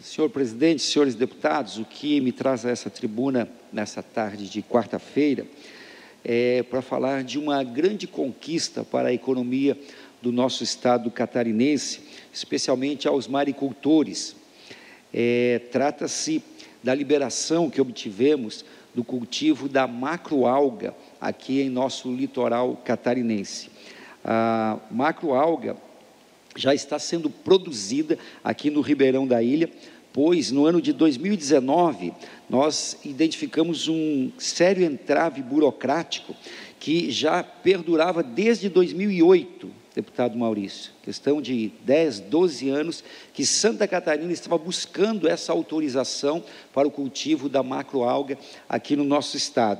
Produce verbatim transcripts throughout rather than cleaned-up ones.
Senhor presidente, senhores deputados, o que me traz a essa tribuna nessa tarde de quarta-feira é para falar de uma grande conquista para a economia do nosso estado catarinense, especialmente aos maricultores. É, trata-se da liberação que obtivemos do cultivo da macroalga aqui em nosso litoral catarinense. A macroalga já está sendo produzida aqui no Ribeirão da Ilha, pois no ano de dois mil e dezenove nós identificamos um sério entrave burocrático que já perdurava desde dois mil e oito, deputado Maurício, questão de dez, doze anos que Santa Catarina estava buscando essa autorização para o cultivo da macroalga aqui no nosso estado.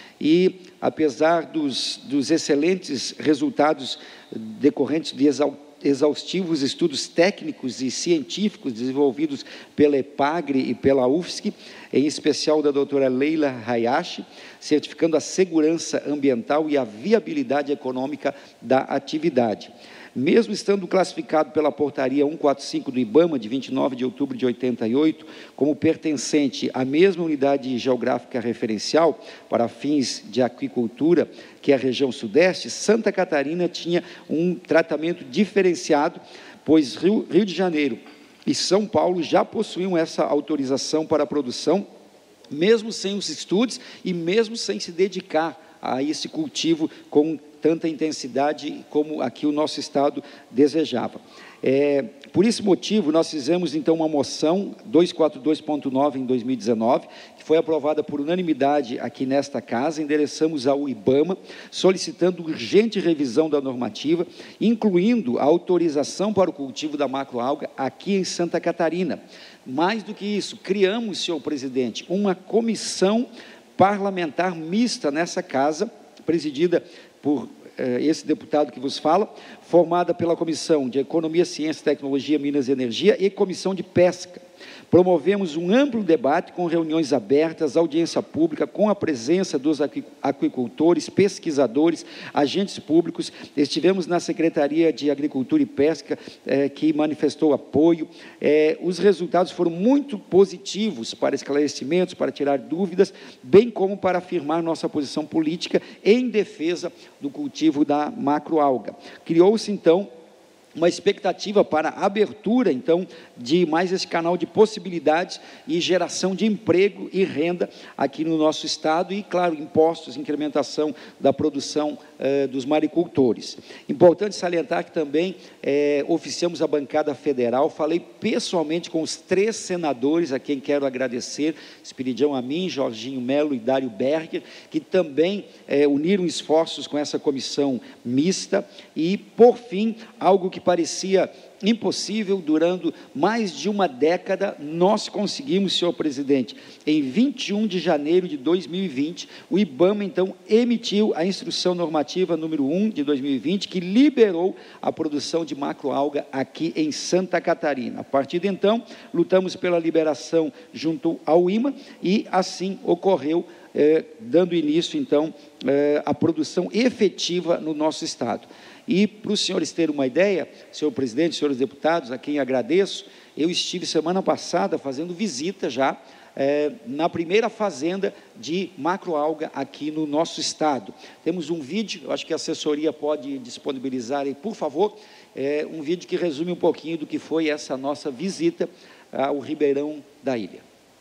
E, apesar dos, dos excelentes resultados decorrentes de exaltação, exaustivos estudos técnicos e científicos desenvolvidos pela EPAGRE e pela U F S C, em especial da doutora Leila Hayashi, certificando a segurança ambiental e a viabilidade econômica da atividade. Mesmo estando classificado pela portaria cento e quarenta e cinco do IBAMA, de vinte e nove de outubro de oitenta e oito, como pertencente à mesma unidade geográfica referencial para fins de aquicultura, que é a região sudeste, Santa Catarina tinha um tratamento diferenciado, pois Rio, Rio de Janeiro e São Paulo já possuíam essa autorização para a produção, mesmo sem os estudos e mesmo sem se dedicar a esse cultivo com tanta intensidade como aqui o nosso estado desejava. É, por esse motivo, nós fizemos então uma moção duzentos e quarenta e dois ponto nove em dois mil e dezenove, que foi aprovada por unanimidade aqui nesta casa, endereçamos ao IBAMA, solicitando urgente revisão da normativa, incluindo a autorização para o cultivo da macroalga aqui em Santa Catarina. Mais do que isso, criamos, senhor presidente, uma comissão parlamentar mista nessa casa, presidida por eh, esse deputado que vos fala, formada pela Comissão de Economia, Ciência, Tecnologia, Minas e Energia e Comissão de Pesca. Promovemos um amplo debate com reuniões abertas, audiência pública, com a presença dos aquicultores, pesquisadores, agentes públicos. Estivemos na Secretaria de Agricultura e Pesca, eh, que manifestou apoio. Eh, os resultados foram muito positivos para esclarecimentos, para tirar dúvidas, bem como para afirmar nossa posição política em defesa do cultivo da macroalga. Criou-se, então, uma expectativa para a abertura, então, de mais esse canal de possibilidades e geração de emprego e renda aqui no nosso estado e, claro, impostos, incrementação da produção eh, dos maricultores. Importante salientar que também eh, oficiamos a bancada federal, falei pessoalmente com os três senadores, a quem quero agradecer, Espiridião Amin, Jorginho Melo e Dário Berger, que também eh, uniram esforços com essa comissão mista e, por fim, algo que parecia impossível, durando mais de uma década, nós conseguimos, senhor presidente. Em vinte e um de janeiro de dois mil e vinte, o IBAMA, então, emitiu a instrução normativa número um de dois mil e vinte, que liberou a produção de macroalga aqui em Santa Catarina. A partir de então, lutamos pela liberação junto ao I M A e assim ocorreu, eh, dando início, então, eh, à produção efetiva no nosso estado. E, para os senhores terem uma ideia, senhor presidente, senhores deputados, a quem agradeço, eu estive semana passada fazendo visita já é, na primeira fazenda de macroalga aqui no nosso estado. Temos um vídeo, eu acho que a assessoria pode disponibilizar aí, por favor, é, um vídeo que resume um pouquinho do que foi essa nossa visita ao Ribeirão da Ilha.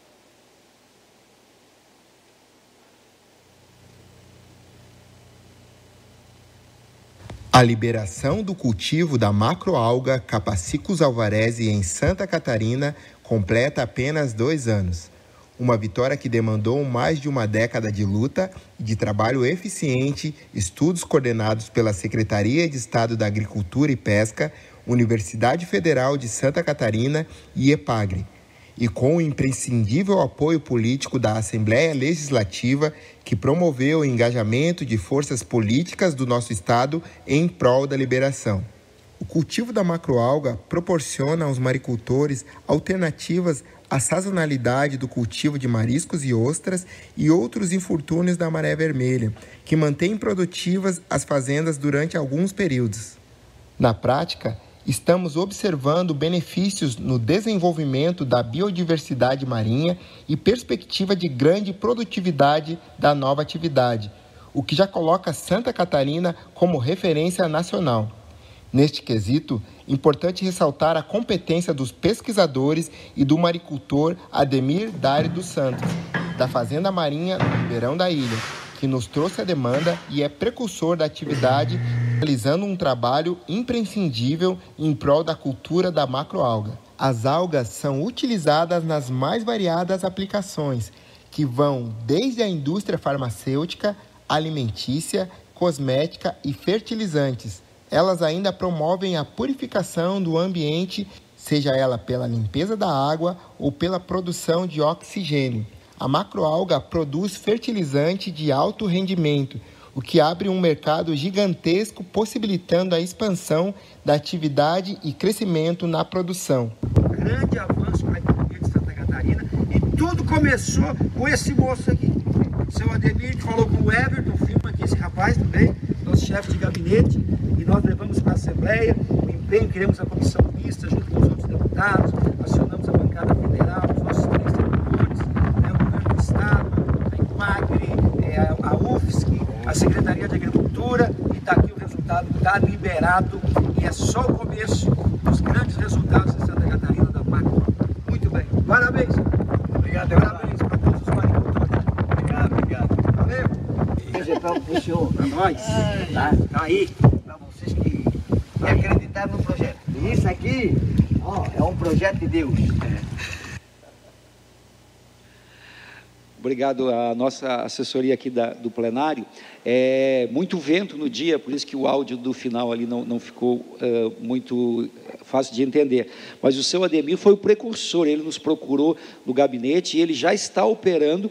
A liberação do cultivo da macroalga Capsicus alvarezi em Santa Catarina completa apenas dois anos. Uma vitória que demandou mais de uma década de luta e de trabalho eficiente, estudos coordenados pela Secretaria de Estado da Agricultura e Pesca, Universidade Federal de Santa Catarina e EPAGRE, e com o imprescindível apoio político da Assembleia Legislativa, que promoveu o engajamento de forças políticas do nosso estado em prol da liberação. O cultivo da macroalga proporciona aos maricultores alternativas à sazonalidade do cultivo de mariscos e ostras e outros infortúnios da maré vermelha, que mantém produtivas as fazendas durante alguns períodos. Na prática, estamos observando benefícios no desenvolvimento da biodiversidade marinha e perspectiva de grande produtividade da nova atividade, o que já coloca Santa Catarina como referência nacional. Neste quesito, importante ressaltar a competência dos pesquisadores e do maricultor Ademir Dari dos Santos, da Fazenda Marinha no Ribeirão da Ilha, que nos trouxe a demanda e é precursor da atividade, realizando um trabalho imprescindível em prol da cultura da macroalga. As algas são utilizadas nas mais variadas aplicações, que vão desde a indústria farmacêutica, alimentícia, cosmética e fertilizantes. Elas ainda promovem a purificação do ambiente, seja ela pela limpeza da água ou pela produção de oxigênio. A macroalga produz fertilizante de alto rendimento, o que abre um mercado gigantesco, possibilitando a expansão da atividade e crescimento na produção. Grande avanço na economia de Santa Catarina, e tudo começou com esse moço aqui. O seu Ademir, que falou com o Everton, filma aqui esse rapaz também, nosso chefe de gabinete, e nós levamos para a Assembleia o empenho, criamos a comissão mista junto com os outros deputados, acionamos a bancada federal, os nossos três servidores, né, o governo do Estado, a IPAGRE, é, a U F S C, a Secretaria de Agricultura, e está aqui o resultado, está liberado, e é só o começo dos grandes resultados de Santa Catarina da macro. Muito bem, parabéns! Obrigado, parabéns para todos os agricultores. Obrigado, obrigado. Valeu! Esse é para o senhor, para nós, tá? Tá aí. Para vocês que acreditaram no projeto. E isso aqui, ó, é um projeto de Deus. Obrigado à nossa assessoria aqui da, do plenário. É muito vento no dia, por isso que o áudio do final ali não, não ficou uh, muito fácil de entender. Mas o seu Ademir foi o precursor, ele nos procurou no gabinete e ele já está operando.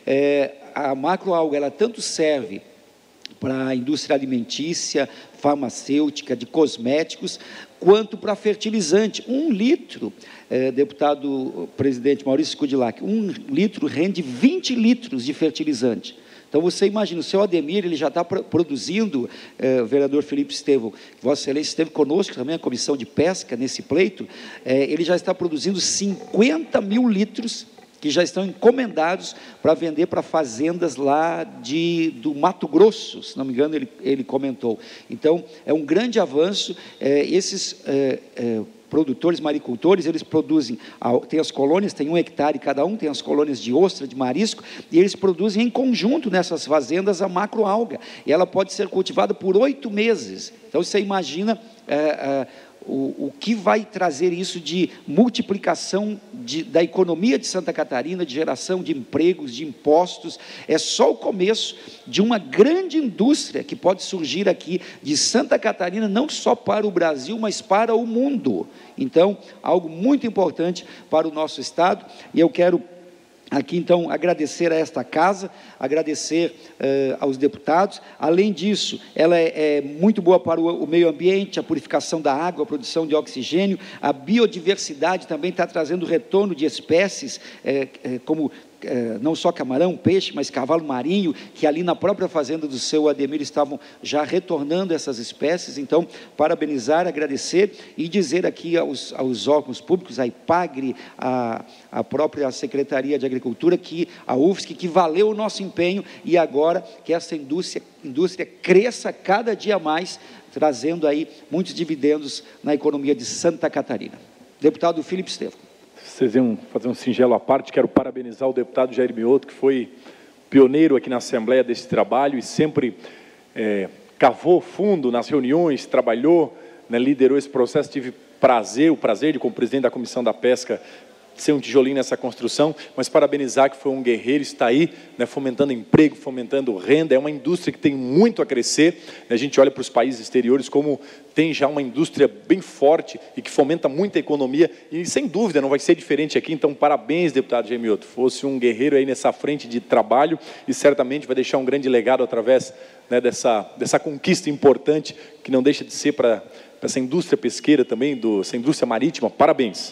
É, a macroalga, ela tanto serve para a indústria alimentícia, farmacêutica, de cosméticos, quanto para fertilizante. Um litro, eh, deputado presidente Maurício Kudilac, um litro rende vinte litros de fertilizante. Então, você imagina, o seu Ademir, ele já está produzindo, eh, o vereador Felipe Estevão, Vossa Excelência esteve conosco também, a Comissão de Pesca, nesse pleito, eh, ele já está produzindo cinquenta mil litros que já estão encomendados para vender para fazendas lá de, do Mato Grosso, se não me engano, ele, ele comentou. Então, é um grande avanço. É, esses é, é, produtores, maricultores, eles produzem, tem as colônias, tem um hectare cada um, tem as colônias de ostra, de marisco, e eles produzem em conjunto nessas fazendas a macroalga, e ela pode ser cultivada por oito meses. Então, você imagina é, é, O, o que vai trazer isso de multiplicação de, da economia de Santa Catarina, de geração de empregos, de impostos. É só o começo de uma grande indústria que pode surgir aqui de Santa Catarina, não só para o Brasil, mas para o mundo. Então, algo muito importante para o nosso estado, e eu quero aqui, então, agradecer a esta casa, agradecer uh, aos deputados. Além disso, ela é, é muito boa para o, o meio ambiente, a purificação da água, a produção de oxigênio, a biodiversidade também está trazendo retorno de espécies, é, é, como é, não só camarão, peixe, mas cavalo marinho, que ali na própria fazenda do seu Ademir estavam já retornando essas espécies. Então, parabenizar, agradecer e dizer aqui aos, aos órgãos públicos, a IPAGRE, a, a própria Secretaria de Agricultura, que a U F S C, que valeu o nosso empenho, e agora que essa indústria, indústria cresça cada dia mais, trazendo aí muitos dividendos na economia de Santa Catarina. Deputado Felipe Estevão. Vocês iam fazer um singelo à parte, quero parabenizar o deputado Jair Mioto, que foi pioneiro aqui na Assembleia desse trabalho e sempre é, cavou fundo nas reuniões, trabalhou, né, liderou esse processo. Tive prazer, o prazer de, como presidente da Comissão da Pesca, ser um tijolinho nessa construção, mas parabenizar que foi um guerreiro, está aí, né, fomentando emprego, fomentando renda. É uma indústria que tem muito a crescer. A gente olha para os países exteriores como tem já uma indústria bem forte e que fomenta muita economia, e sem dúvida não vai ser diferente aqui. Então, parabéns, deputado Jair Mioto, fosse um guerreiro aí nessa frente de trabalho e certamente vai deixar um grande legado através, né, dessa, dessa conquista importante, que não deixa de ser para essa indústria pesqueira também, do, essa indústria marítima. Parabéns.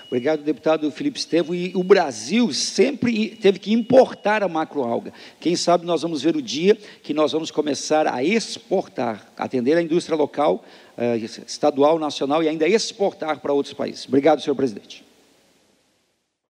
Obrigado, deputado Felipe Estevão. E o Brasil sempre teve que importar a macroalga. Quem sabe nós vamos ver o dia que nós vamos começar a exportar, atender a indústria local, estadual, nacional e ainda exportar para outros países. Obrigado, senhor presidente.